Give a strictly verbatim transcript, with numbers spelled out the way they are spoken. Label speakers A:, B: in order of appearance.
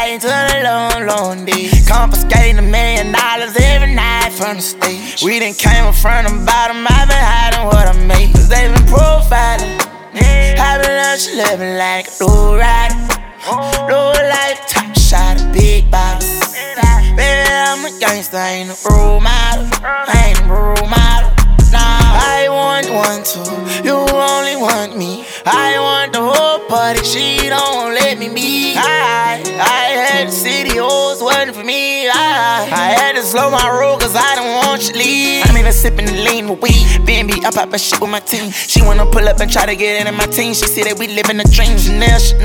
A: riding to the long, long days. Confiscating a million dollars every night from the stage. We done came from the bottom, I've been hiding what I made. Cause they been profiling. I've been out here living like a low rider. Low life, top shot, a big bottle. Baby, I'm a gangster, I ain't a role model. I ain't a role model. Nah, I want one too, you only want me. I want the whole party, she don't let me be. I, I had the city hoes waiting for me. I, I had to slow my roll cause I don't want you to leave. I'm even sipping the lean with weed. B and B, I pop a shit with my team. She wanna pull up and try to get into my team. She see that we living a dream. Chanel,